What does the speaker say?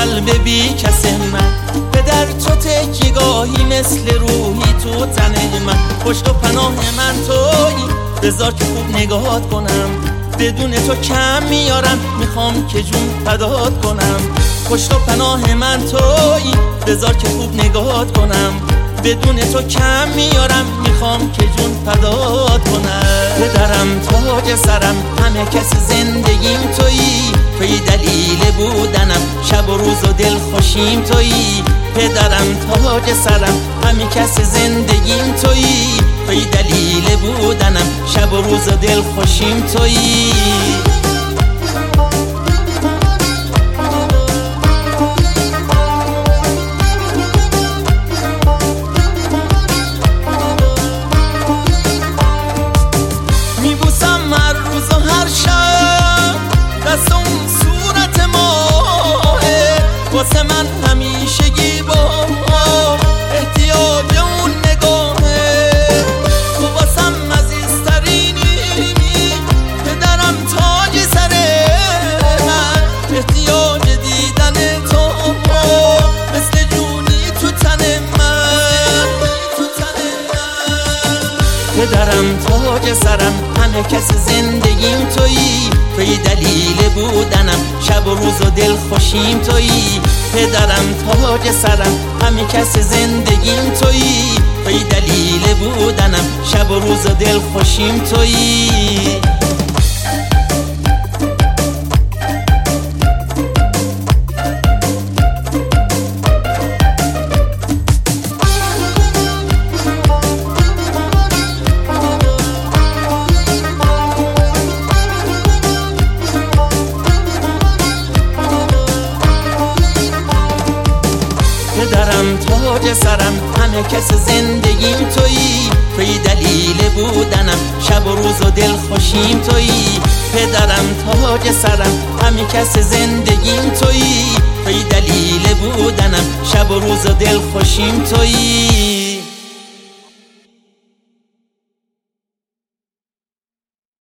قلب بی کس من، پدر تو تکیگاهی مثل روحی تو تن من. پشت و پناه من تویی، بذار که خوب نگاهات کنم، بدون تو کم میارم، میخوام که جون فدات کنم. پشت و پناه من تویی، بذار که خوب نگاهات کنم، بدون تو کم میارم، میخوام که جون فدات کنم. پدرم تاج سرم، همه کس زندگیم تویی، تویی دلیل بودنم، شب و روز و دل خوشیم تویی. پدرم تاج سرم، همه کس زندگیم تویی، تویی دلیل بودنم، شب و روز و دل خوشیم تویی. میبوسم هر روز و هر شب دست اون صورت ماهه، واسه من همیشگی با احتیاج اون نگاهه. تو واسم عزیزترینی، پدرم تاج سر من، احتیاج دیدن تو مثل جونی تو تن من. پدرم تاج سرم، همه کس زندگیم تویی، تویی دلیل بودنم، شب و روز و دل خوشیم تویی. پدرم تاج سرم، همه کس زندگیم تویی، تویی دلیل بودنم، شب و روز و دل خوشیم تویی. پدرم تاج سرم، همه کس زندگیم تویی، تویی دلیل بودنم، شب و روز و دل خوشیم تویی. پدرم تاج سرم، همه کس زندگیم تویی، تویی دلیل بودنم، شب و روز و دل خوشیم تویی.